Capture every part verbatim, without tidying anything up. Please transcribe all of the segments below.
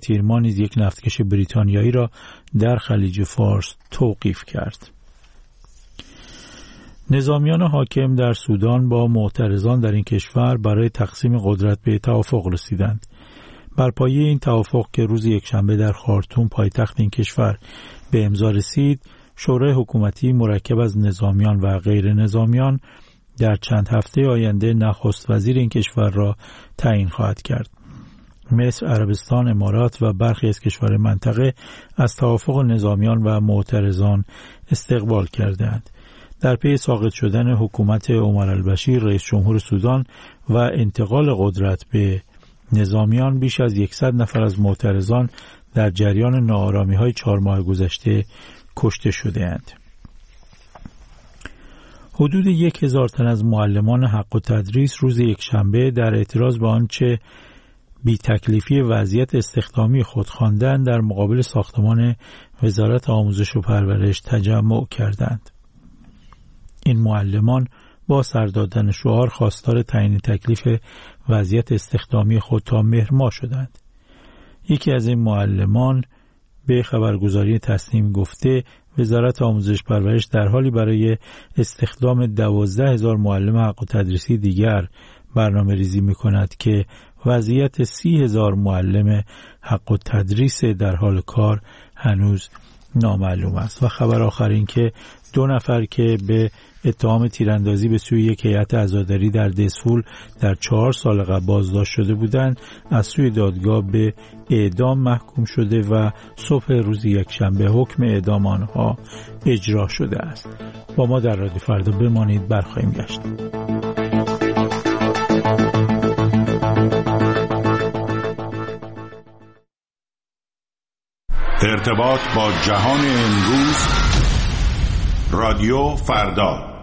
تیر ماه نیز یک نفتکش بریتانیایی را در خلیج فارس توقیف کرد. نظامیان حاکم در سودان با معترضان در این کشور برای تقسیم قدرت به توافق رسیدند. بر پایه این توافق که روز یکشنبه در خارتوم پایتخت این کشور به امضا رسید، شورای حکومتی مرکب از نظامیان و غیر نظامیان در چند هفته آینده نخست وزیر این کشور را تعیین خواهد کرد. مصر، عربستان، امارات و برخی از کشورهای منطقه از توافق نظامیان و معترضان استقبال کردند. در پی ساقط شدن حکومت عمر البشیر رئیس جمهور سودان و انتقال قدرت به نظامیان، بیش از یکصد نفر از معترضان در جریان ناآرامی‌های چهار ماه گذشته کشته شده‌اند. حدود یک هزار تن از معلمان حق و تدریس روز یکشنبه در اعتراض به آنچه بی تکلیفی وضعیت استخدامی خود خواندند در مقابل ساختمان وزارت آموزش و پرورش تجمع کردند. این معلمان با سر دادن شعار خواستار تعیین تکلیف وضعیت استخدامی خود تا مهر ماه شدند. یکی از این معلمان به خبرگزاری تصنیم گفته وزارت آموزش پرورش در حالی برای استخدام دوازده هزار معلم حق و تدریسی دیگر برنامه ریزی می کند که وضعیت سی هزار معلم حق و تدریس در حال کار هنوز نامعلوم است. و خبر آخر این که دو نفر که به اتهام تیراندازی به سوی یک هیئت عزاداری در دسفول در چهار سال قبل بازداشت شده بودند از سوی دادگاه به اعدام محکوم شده و صبح روز یکشنبه حکم اعدام آنها اجرا شده است. با ما در رادیو فردا بمانید، برخواهیم گشت. ارتباط با جهان امروز، رادیو فردا.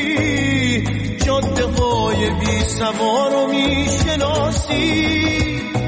سوارو میشناسی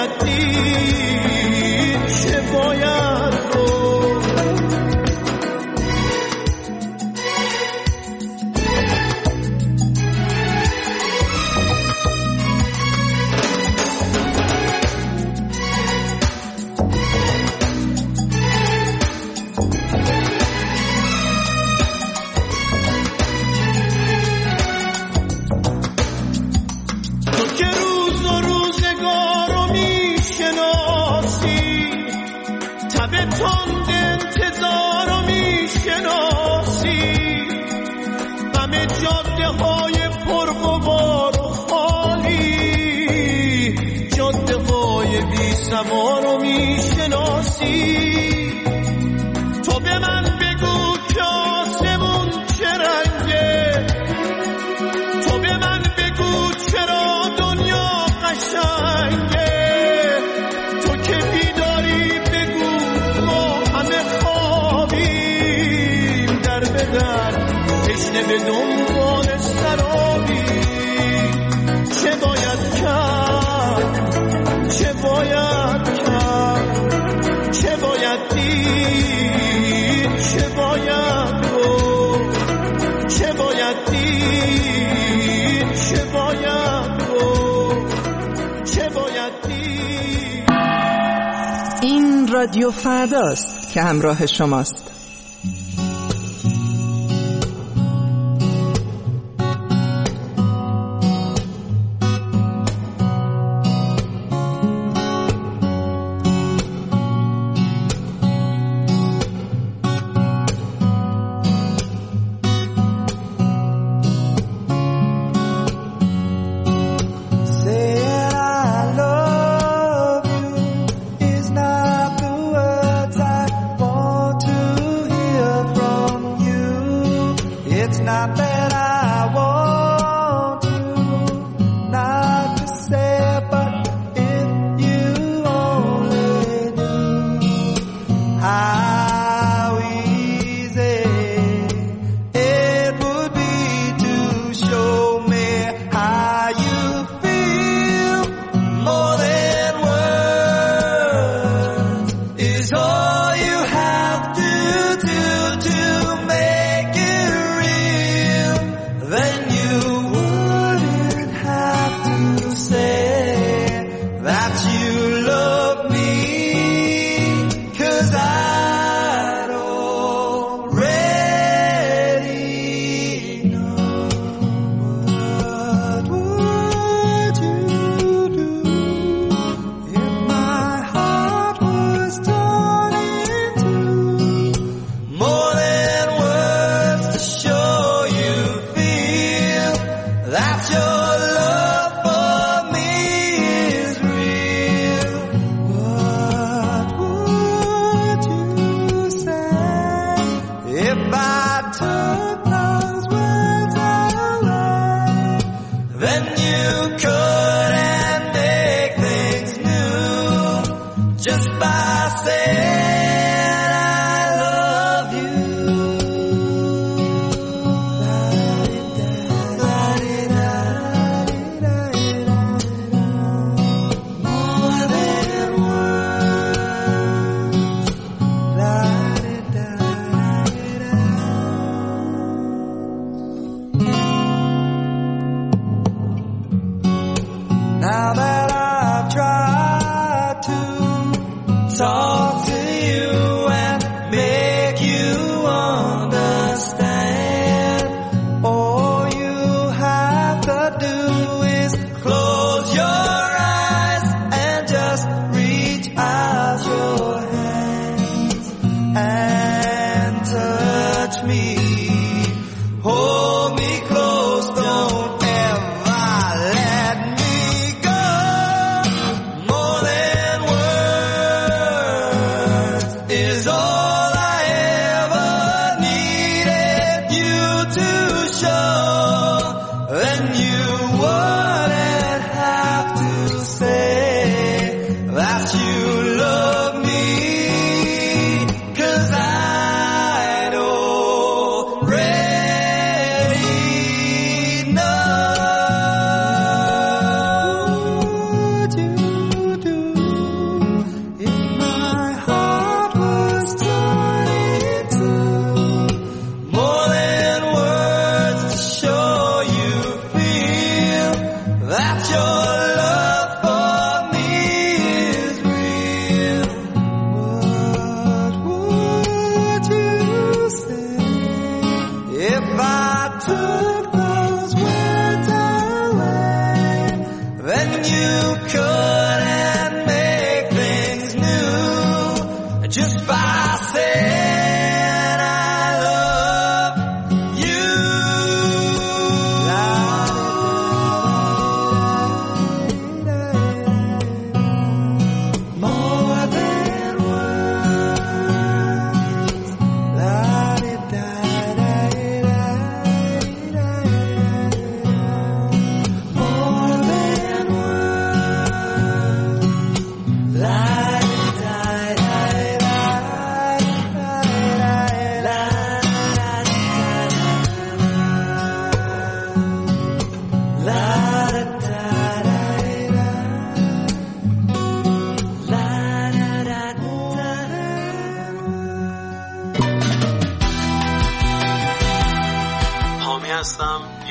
باید دید، چه باید گفت. سوارو میشناسی، تو به من بگو که آسمون چه رنگه، تو به من بگو چرا دنیا قشنگه، تو که بیداری بگو ما همه خوابیم، در به در تشنه به دنبال سرابی. چه باید کرد، چه باید کرد، چه باید دید، چه باید گفت، چه باید دید، چه باید گفت، چه باید دید. این رادیو فرداست که همراه شماست.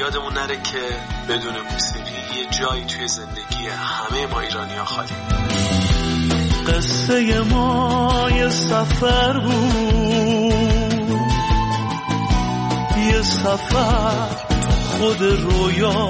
یادمون نره که بدون موسیقی یه جایی توی زندگی همه ما ایرانی‌ها خالی. قصه ما یه سفر بود، یه سفر خود رویا،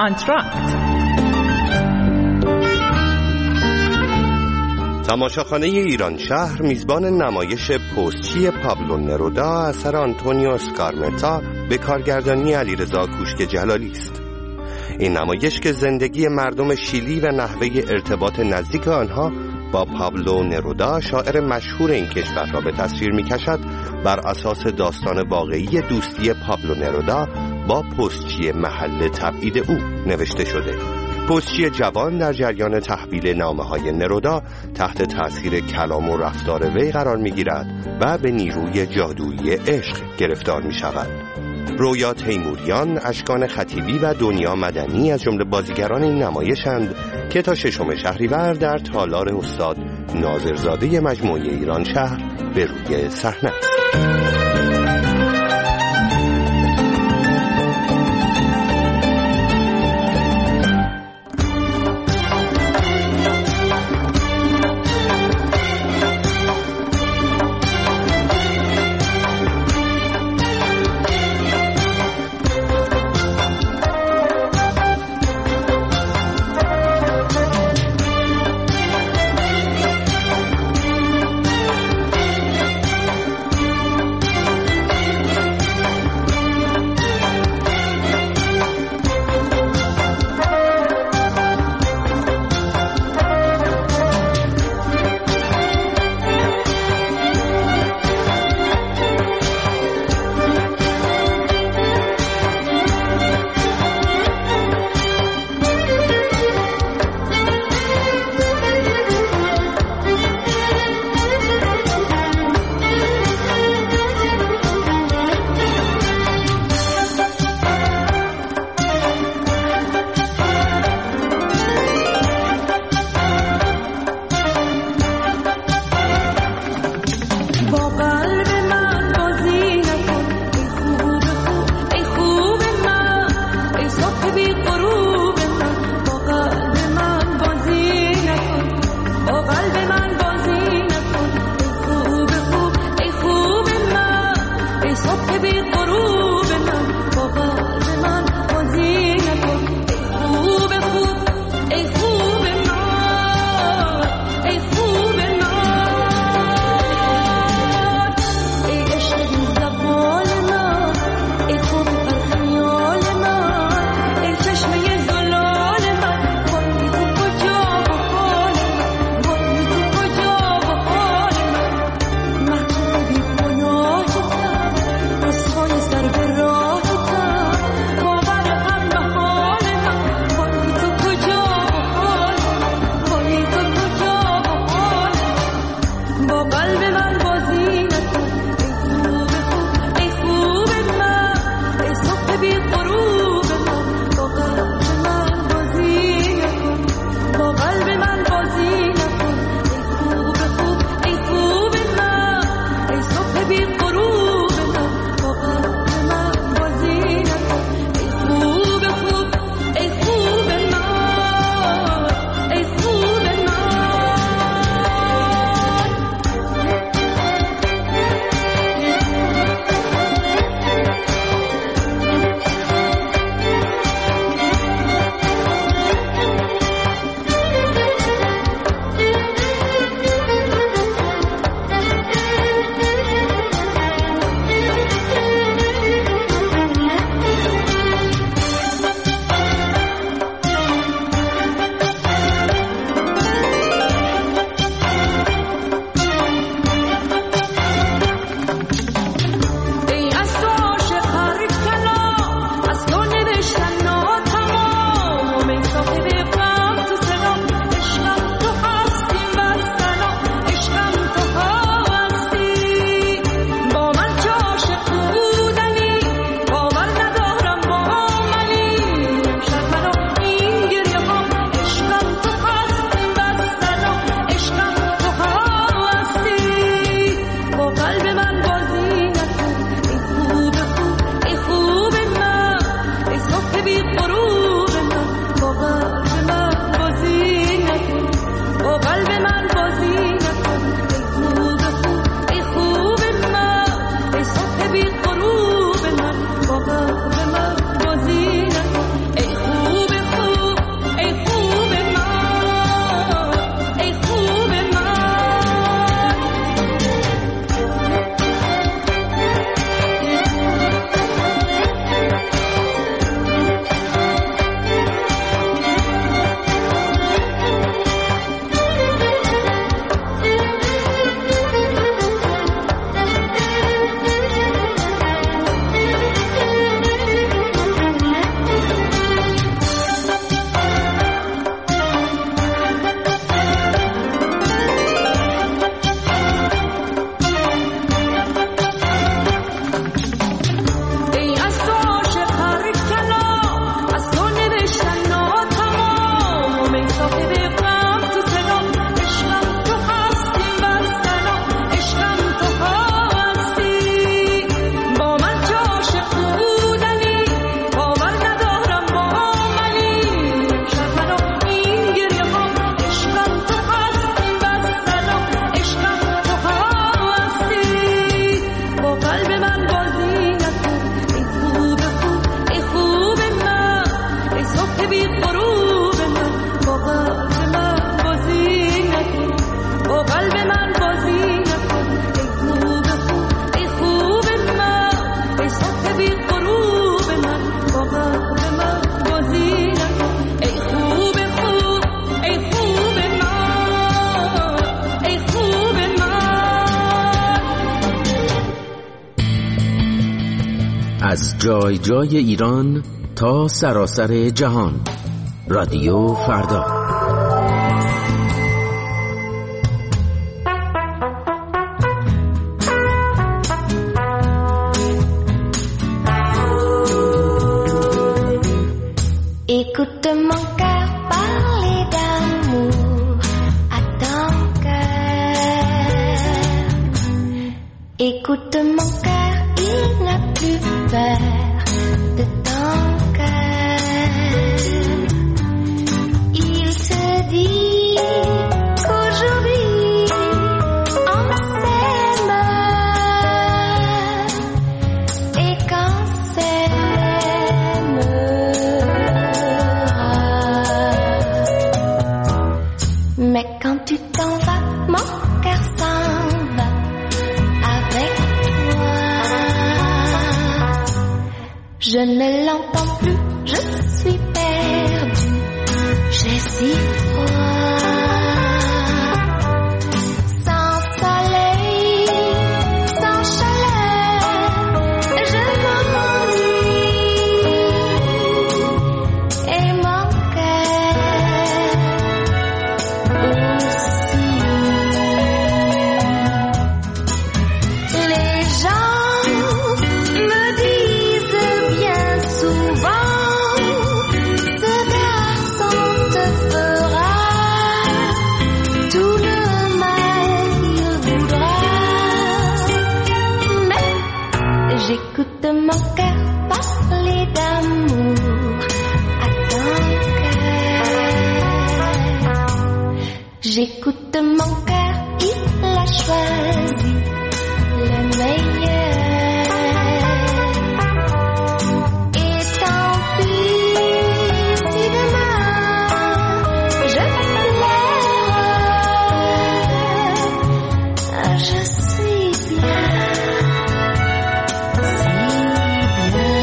آنتراکت. تماشاخانه ایران شهر میزبان نمایش پستچی پابلو نرودا اثر آنتونیو اسکارمتا به کارگردانی علیرضا کوشک جلالی است. این نمایش که زندگی مردم شیلی و نحوه ارتباط نزدیک آنها با پابلو نرودا شاعر مشهور این کشور را به تصویر می‌کشد، بر اساس داستان واقعی دوستی پابلو نرودا با پستچی محل تبعید او نوشته شده. پستچی جوان در جریان تحویل نامه‌های نرودا تحت تأثیر کلام و رفتار وی قرار می‌گیرد و به نیروی جادویی عشق گرفتار می‌شود. رویا تیموریان، اشکان خطیبی و دنیا مدنی از جمله بازیگران این نمایشند که تا ششم شهریور در تالار استاد ناظرزاده مجموعه ایران شهر به روی صحنه است. از جای جای ایران تا سراسر جهان. رادیو فردا. Écoute mon cœur parler d'amour à ton cœur. Écoute mon cœur, il n'a plus peur de ton cœur. Il se dit qu'aujourd'hui on s'aime et qu'on s'aime. Mais quand tu t'en vas, mon cœur s'en va avec toi. Je ne l'entends plus, je suis perdue, j'ai si froid. Sans soleil, sans chaleur, je m'ennuie. Et mon cœur aussi. Les gens me disent bien souvent, ce garçon te fera tout le mal qu'il voudra. Mais j'écoute mon cœur parler d'amour à ton cœur. J'écoute mon cœur, il a choisi le meilleur. Et tant pis si demain je pleure, je suis bien, si bien.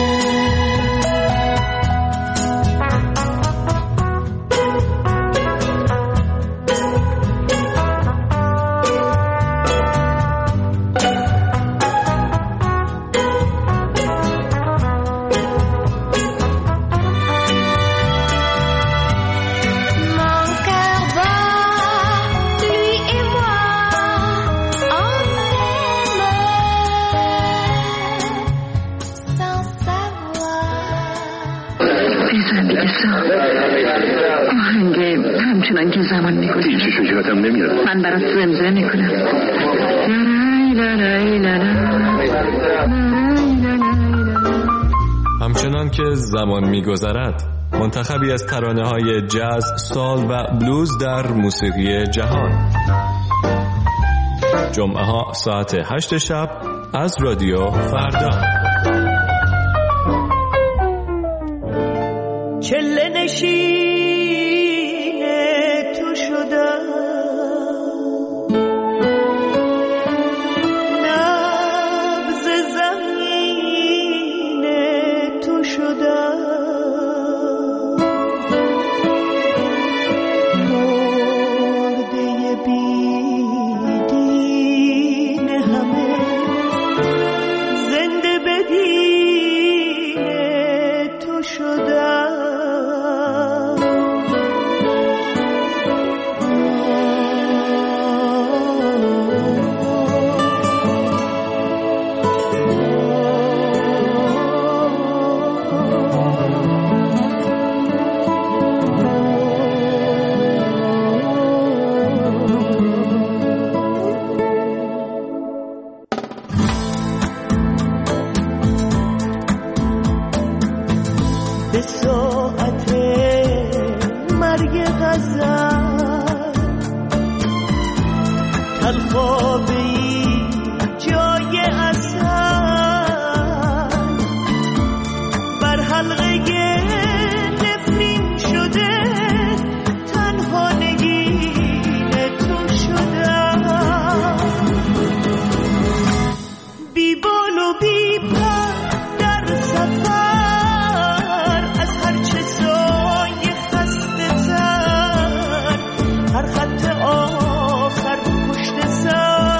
Mon cœur bat, lui et moi, on aime sans savoir. بزن دیگه سام. آهنگ همچنان که زمان میگذره. هیچی شجاعتم نمیاد. من برات زمزمه میکنم. لا لا لا لا همچنان که زمان میگذرد، منتخبی از ترانه‌های جاز، سال و بلوز در موسیقی جهان. جمعه ها ساعت هشت شب از رادیو فردا. چله نشین تو شدم، نبض زمین تو شدم، مرده بیدین همه زنده بدین تو شدم. به ساعت مرگ غزل تلخابی جای اصل بر حلقه نفرین شده، تنها نگین تو شدم. بی بال و بی پر در سفر، از هر چه سایه خسته تر، هر خط آخر پشت سر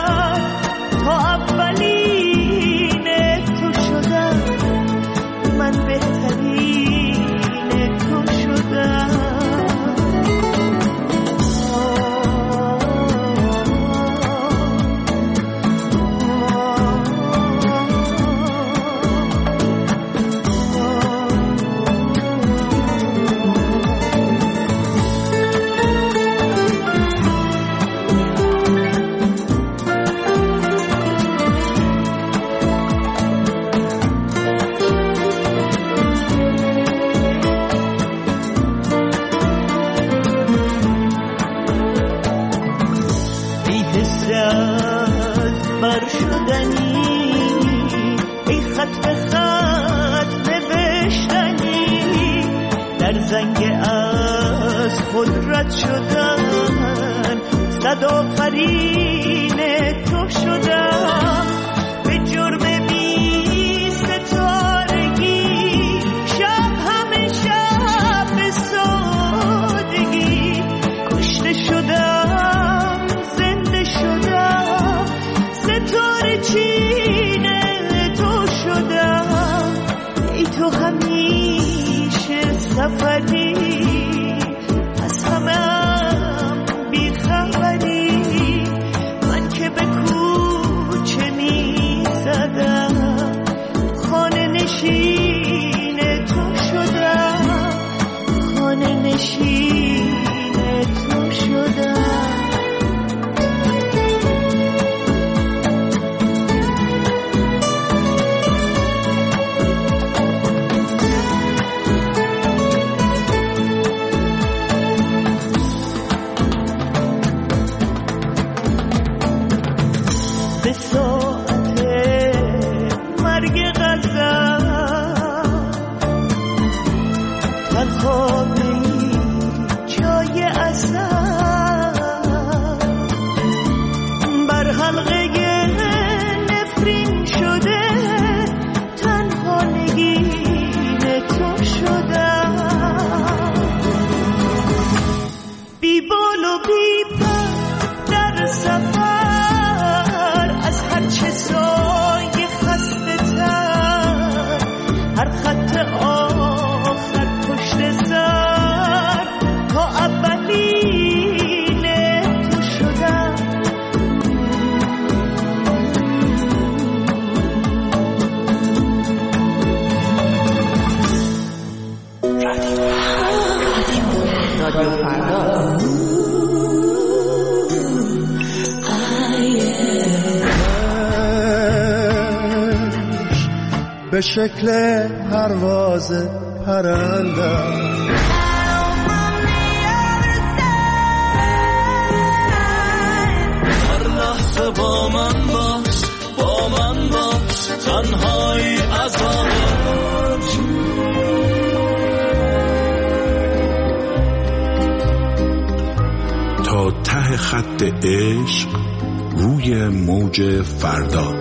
بزنی، ای خط به خط نوشتنی، در زنگ از خود رد شدن، صد آفرین تو شدم، به جرم بی ستارگی، شب همه شب به سادگی، کشته شدم زنده شدم، ستاره چین تو شدم، ای تو همیشه سفری، از همه هم بی خبری، من که به کوچه می زدم، خانه نشین تو شدم، خانه نشین تو شدم. به ساعت مرگ غزل، تنخانه جای اثر، بر حلقه نفرین شده، تنها نگین تو شدم، بی بال و بی پر در سفر، از هر چه سایه خسته تر، هر خط آخر پشت سر، تا اولین تو شدم. رادیو فردا به شکل پرواز پرنده، هر لحظه با من باش، با من باش، تنهایی عذابش، تا ته خط عشق روی موج فردا.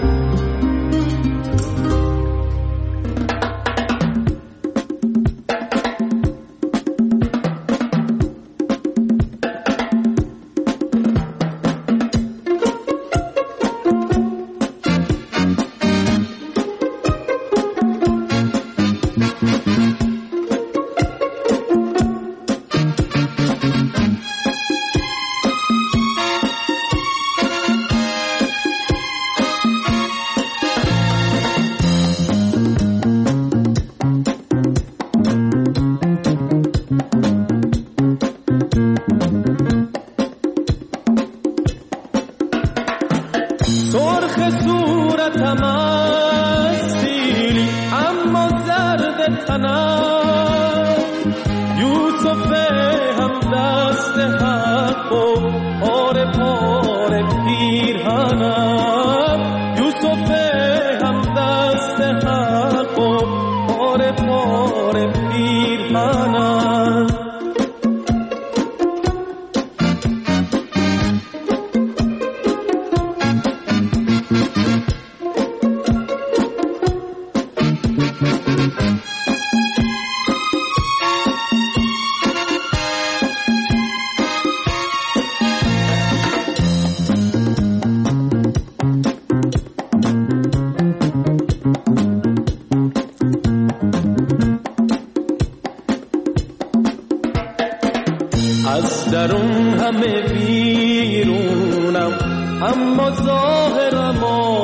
از درون همه بیرونم، اما ظاهرم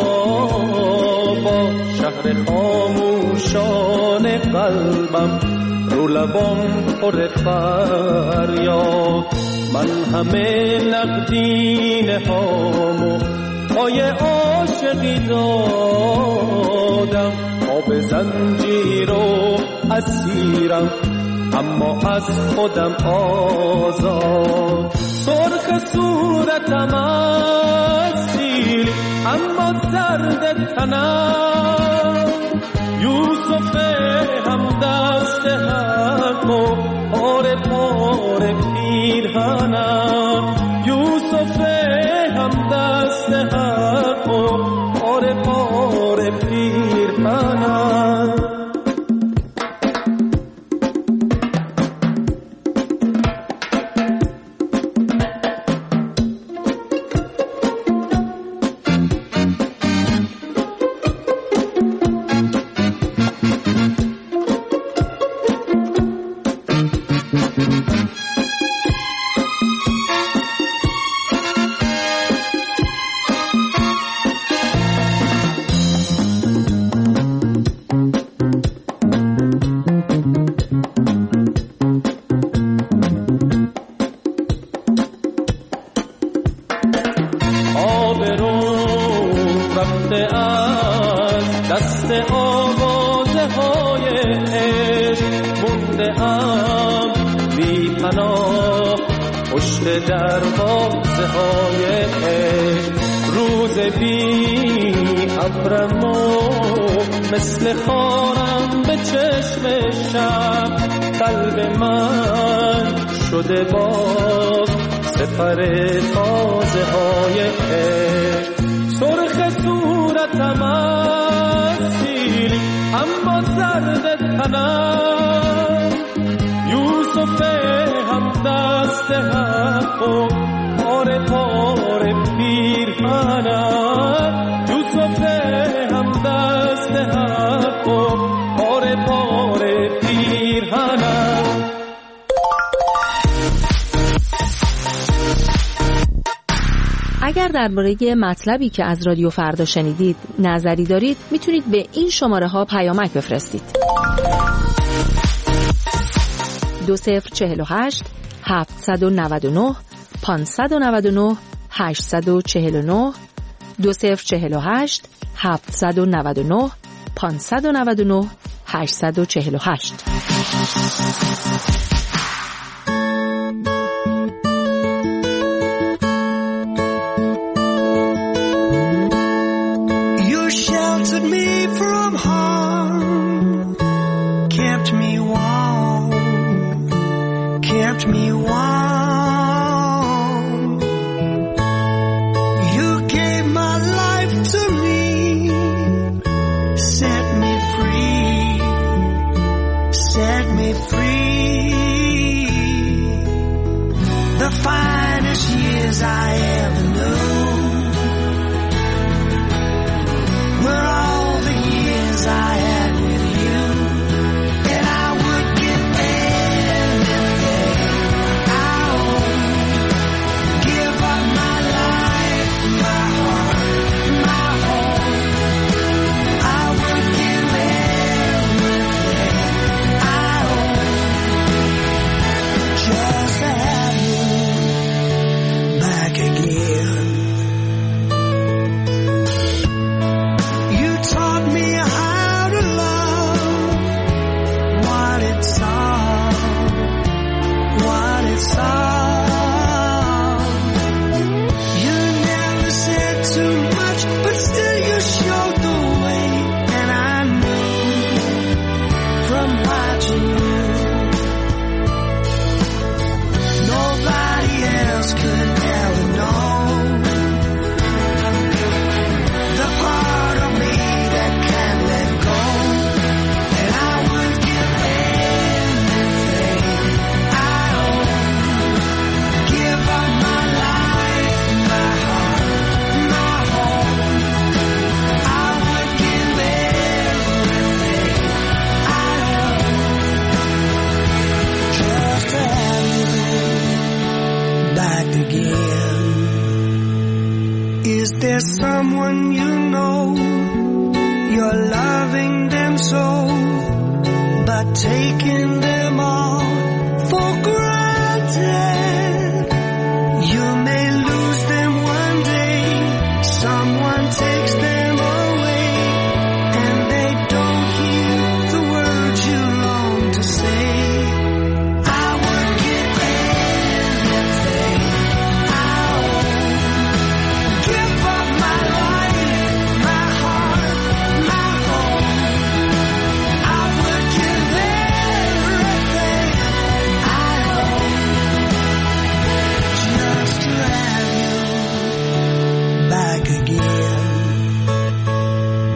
با شهر خاموشان قلبم، رو لبام پر فریاد، من همه نقدینه هامو پای عاشقی دادم، آب زنجیر و اسیرم، اما از خودم آزاد. سرخ صورتم از سیلی، اما اما زرد تنم یوسف هم دست حق و پاره پاره پیرهنم یوسف هم دست حق و پاره پاره پیرهنم مثل خارم به چشم شب قلب من شده باز سپر تازه های عشق سرخ صورتم اسیری اما زرد تنم یوسف هم دست حق و پاره پاره پیرهنم یوسف هم دست حق و پاره پاره پیرهنم. اگر درباره مطلبی که از رادیو فردا شنیدید نظری دارید میتونید به این شماره ها پیامک بفرستید. دو صفر چهل و هشت هفتصد و نود و نه پانصد و نود و نه هشتصد و چهل و نه دو صفر چهل و هشت هفتصد و نود و نه پانصد و نود و نه هشتصد و چهل و هشت. You sheltered me from harm, kept me warm, kept me warm. You gave my life to me, set me free, set me free. The finest years I ever knew were all the years I had with you, and I would give everything I own, give up my life, my heart, my home. I would give everything I own just to have you back again. You taught me how to love, what it's all, what it's all. You never said too much, but still you showed the way, and I knew from watching you nobody else could ever know the part of me that can't let go, and I would give everything I own, give up my life, my heart, my home. I would give everything I own just to have you back again. Is there someone you know, you're loving them so, but taking them all for granted? You may lose them one day, someone takes them away, and they don't hear the words you long to say. I would give everything I own, give up my life,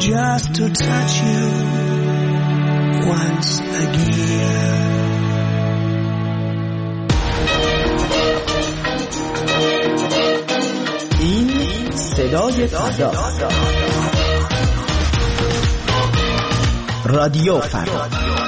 just to touch you once again. این صدای فردا، رادیو فردا.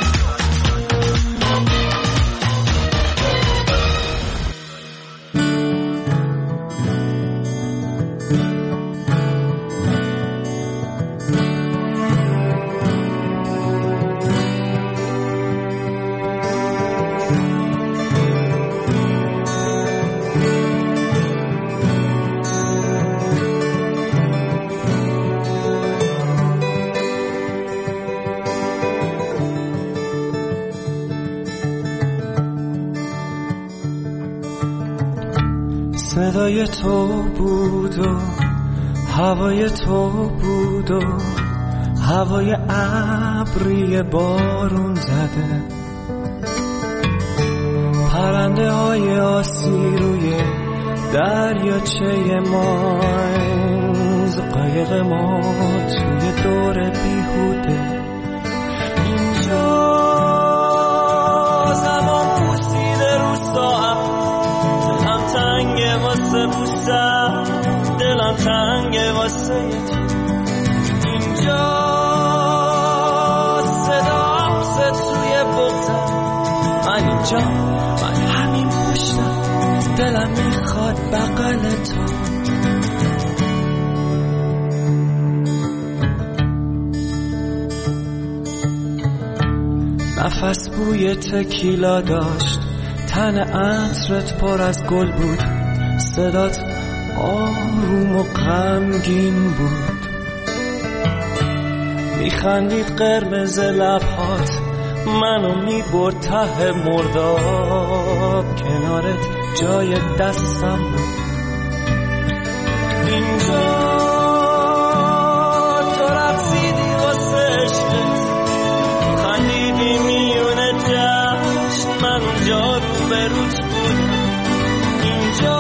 صدای تو بود و هوای تو بود و هوای ابری بارون زده، پرنده های آسی روی دریاچه ماینز، قایق ما توی دور بیهوده. اینجا زمان پوسیده رو ساعت، دلم تنگه واسه بوسم، دلم تنگه واسه تو. اینجا صدا حبسه توی بغزم، من اینجا، من همین پشتم، دلم میخواد بغل تو. نفس بوی تکیلا داشت، تن عطرت پر از گل بود، صدات آروم و غمگین بود، میخندید قرمز لبهات، منو میبرد ته مرداب، کنارت جای دستم بود. اینجا تو رقصیدی واسه عشقت، خندیدی میونه جشن، من اونجا رو به روت بودم. اینجا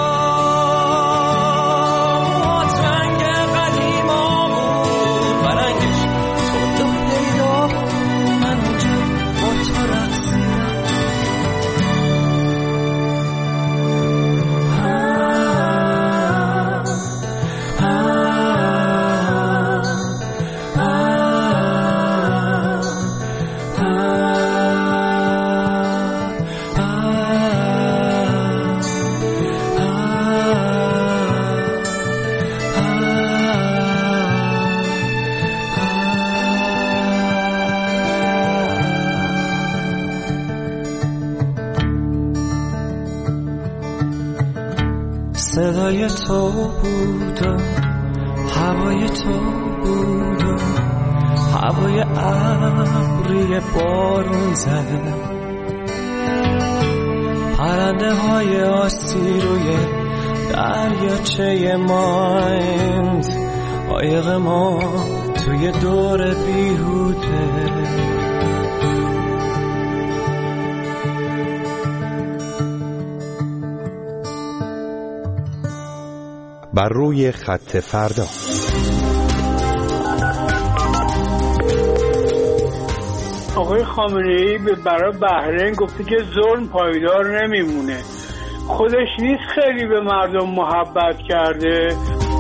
موهات رنگ قدیما بود و رنگش تو تو پیدا بود، من اونجا با تو رقصیدم. صدای تو بود و هوای تو بود و هوای ابری بارون زده، پرنده های آسی روی دریاچه مایند، قایق ما توی دور بیهوده. بر روی خط فردا. آقای خامنه‌ای برای بحرین گفته که ظلم پایدار نمیمونه، خودش نیست خیلی به مردم محبت کرده.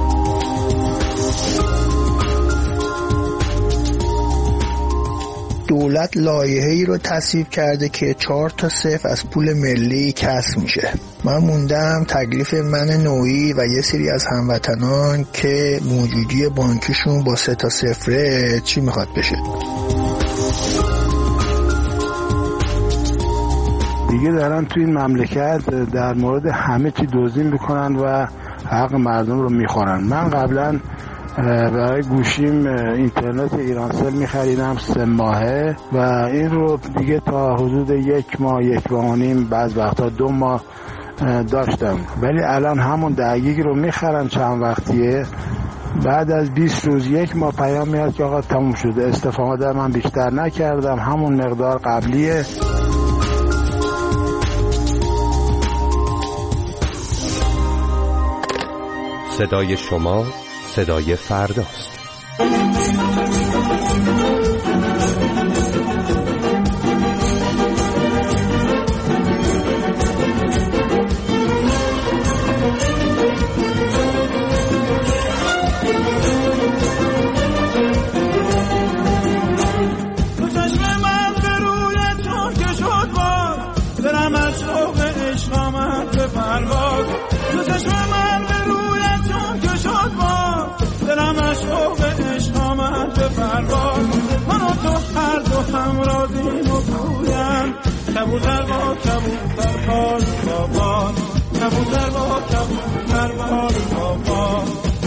دولت لایحه‌ای رو تصویب کرده که چهار تا صفر از پول ملی کسر میشه. من موندم تکلیف من نوعی و یه سری از هموطنان که موجودی بانکیشون با سه تا صفره چی میخواد بشه. دیگه دارن تو این مملکت در مورد همه چی دزدی میکنن و حق مردم رو میخورن. من قبلا برای گوشیم اینترنت ایرانسل میخریدم سه ماهه و این رو دیگه تا حدود یک ماه یک ماه و نیم بعض وقتا دو ماه داشتم، ولی الان همون دقیق رو میخرم چند وقتیه، بعد از بیست روز یک ماه پیام میاد که آقا تموم شده، استفاده من بیشتر نکردم، همون مقدار قبلیه. صدای شما صدای فرداست. کبوتر با کبوتر باز بابا کبوتر با کبوتر باز بابا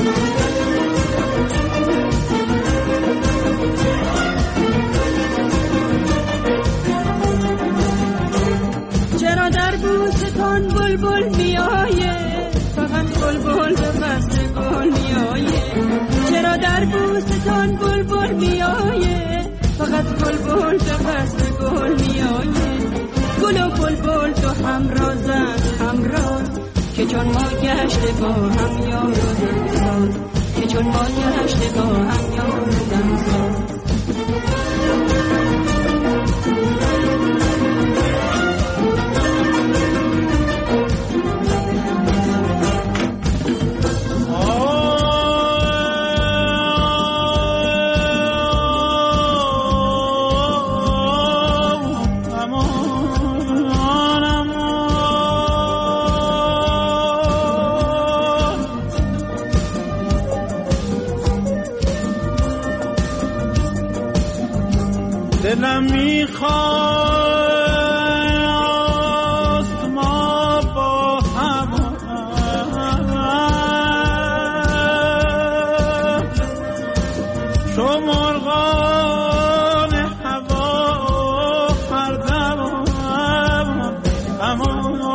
چرا در بوستان بلبل میآیه فقط بلبل به قصد گل میآیه چرا در بوستان بلبل میآیه فقط بلبل به قصد گل میآیه گل و بلبل تو همرازن همراز که چون ما گشته با هم یار و دمساز که چون ما گشته با هم یار و دمساز دلم میخواست ما با هم چو مرغان هوا هر دم اما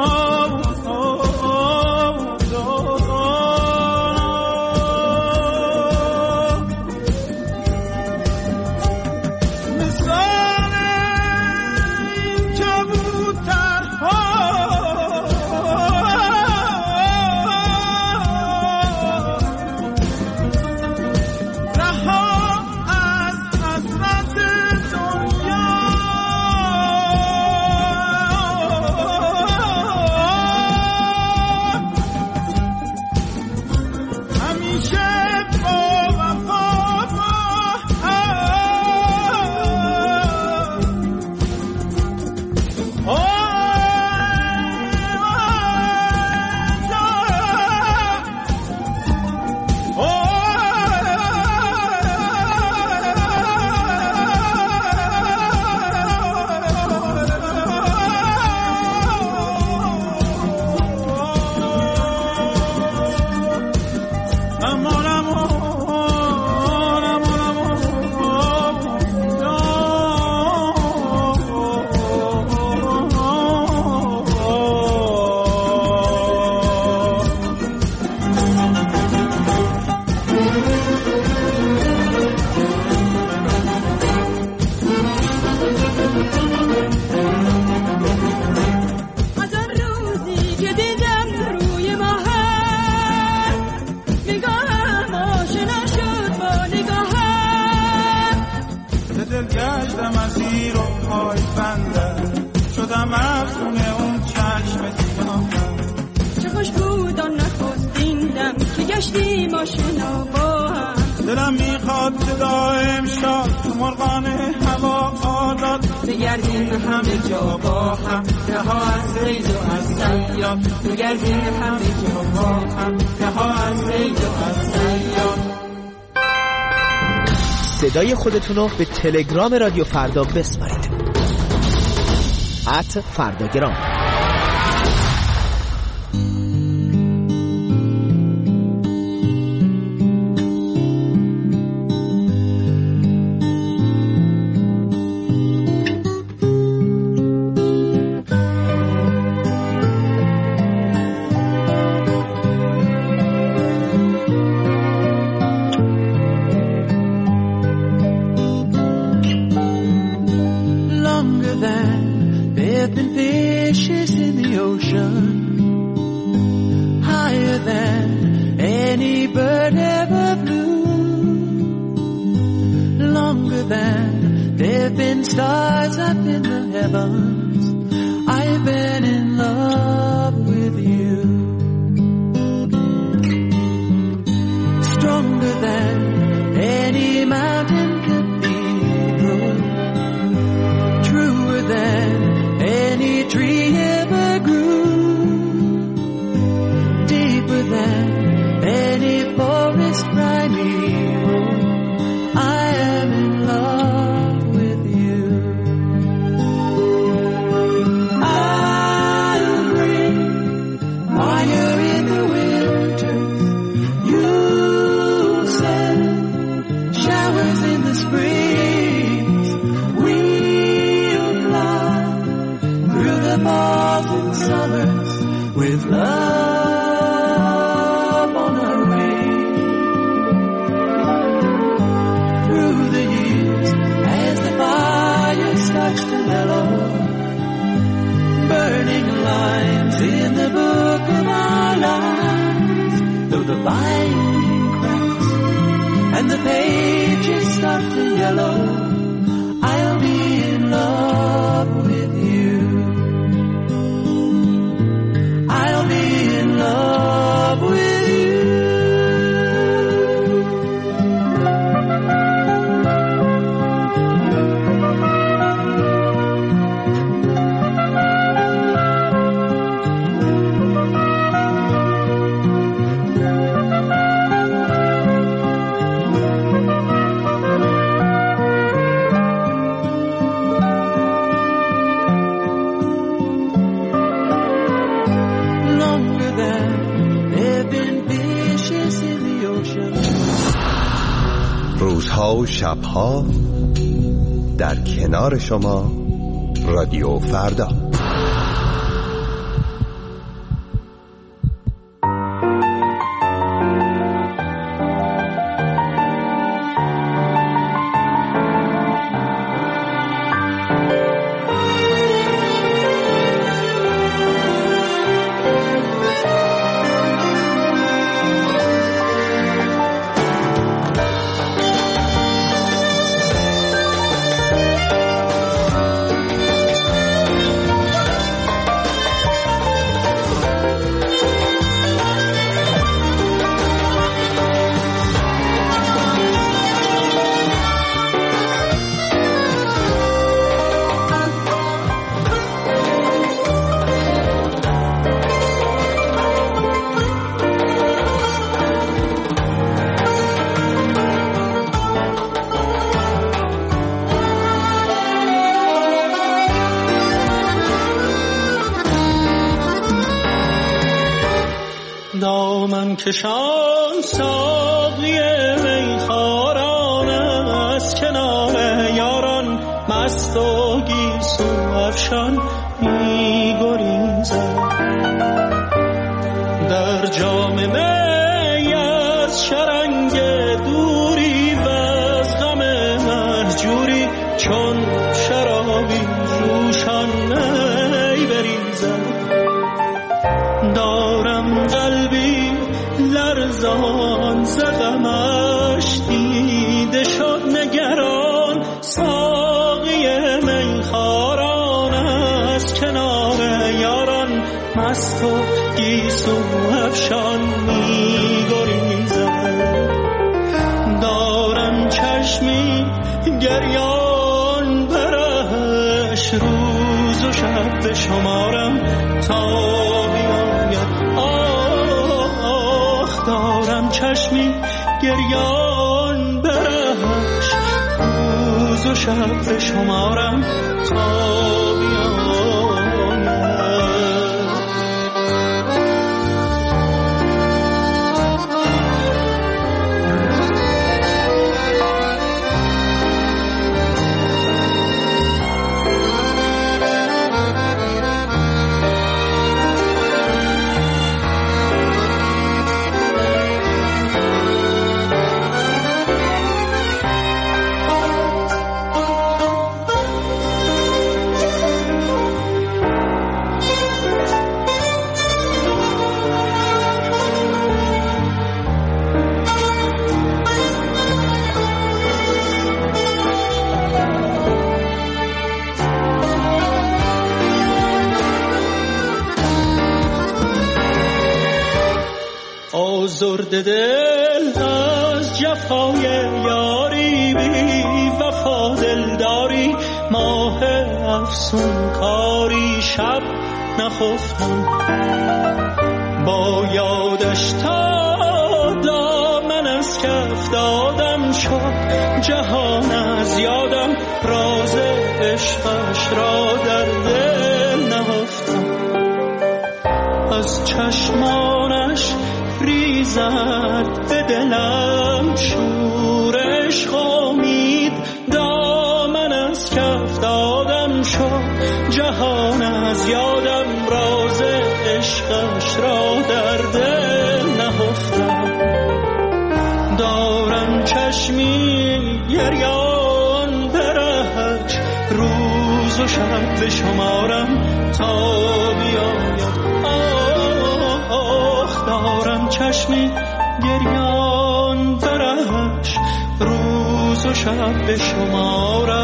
دلم میخواد که دائم شاد تو مرغان هوا آزاد بگردیم همه جا با هم رها از قید و از صیاد بگردیم همه جا با هم رها از قید و از صیاد. صدای خودتونو به تلگرام رادیو فردا بسپارید ات فرداگرام. with love on our way. Through the years, as the fire starts to mellow, burning lines in the book of our lives, though the binding cracks and the pages start to yellow, I'll be in love with you. I'll be in love with you. روزها و شبها در کنار شما رادیو فردا. دامن کشان ساقی میخواران از کنار یاران مست و گیسو افشان می‌گریزد. در جام می از شرنگ دوری و از غم مهجوری چون شرابی جوشان می بریزد. دارم قلبی لرزان ز غمش دیده شد نگران، ساقی میخواران از کنار یاران مست و گیسو افشان می‌گریزد. دارم چشمی گریان برش روز و شب به شمارم تا دارم چشمی گریان برش روز و شب به شمارم تا آزرده دل از جفای یاری بی وفا دلداری ماه افسون کاری شب نخفتم با یادش تا دامن از کف دادم شد جهان از یادم راز عشقش را در دل نهفتم از چشمانش ریزد به دلم شور عشق امید دامن از کف دادم شد جهان از یادم راز عشق عشقش را در دل نهفتم. دارم چشمی گریان برهش، روز و شب بشمارم تا بیاید. آخ دارم چشمی گریان برهش، روز و شب بشمارم